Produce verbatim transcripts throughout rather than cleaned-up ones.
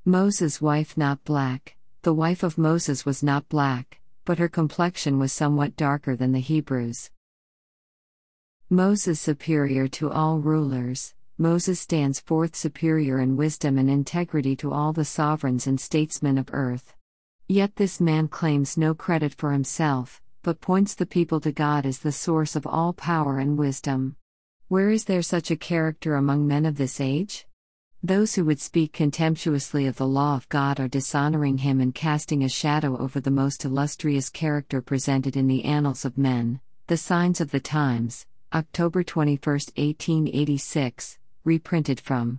Moses' wife not black. The wife of Moses was not black, but her complexion was somewhat darker than the Hebrews. Moses superior to all rulers. Moses stands forth superior in wisdom and integrity to all the sovereigns and statesmen of earth. Yet this man claims no credit for himself, but points the people to God as the source of all power and wisdom. Where is there such a character among men of this age? Those who would speak contemptuously of the law of God are dishonoring him and casting a shadow over the most illustrious character presented in the annals of men. The Signs of the Times, October twenty-first, eighteen eighty-six, reprinted from.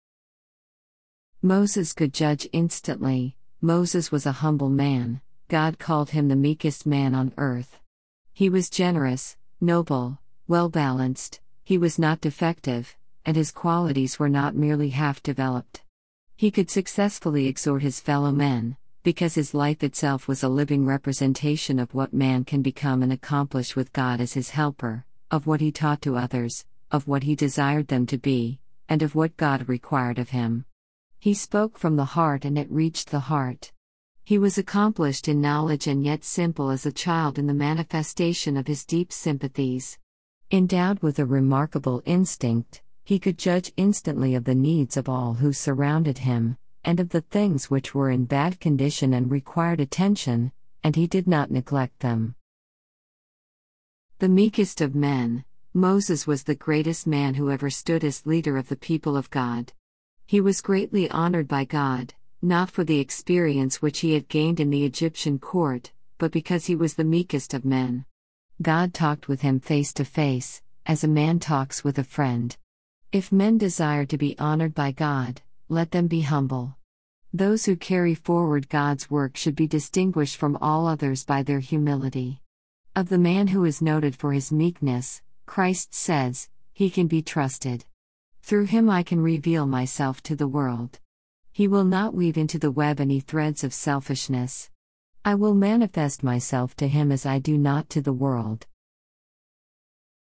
Moses could judge instantly. Moses was a humble man. God called him the meekest man on earth. He was generous, noble, well-balanced. He was not defective, and his qualities were not merely half-developed. He could successfully exhort his fellow men, because his life itself was a living representation of what man can become and accomplish with God as his helper, of what he taught to others, of what he desired them to be, and of what God required of him. He spoke from the heart and it reached the heart. He was accomplished in knowledge and yet simple as a child in the manifestation of his deep sympathies. Endowed with a remarkable instinct, he could judge instantly of the needs of all who surrounded him, and of the things which were in bad condition and required attention, and he did not neglect them. The meekest of men, Moses was the greatest man who ever stood as leader of the people of God. He was greatly honored by God, not for the experience which he had gained in the Egyptian court, but because he was the meekest of men. God talked with him face to face, as a man talks with a friend. If men desire to be honored by God, let them be humble. Those who carry forward God's work should be distinguished from all others by their humility. Of the man who is noted for his meekness, Christ says, "He can be trusted. Through him I can reveal myself to the world. He will not weave into the web any threads of selfishness. I will manifest myself to him as I do not to the world."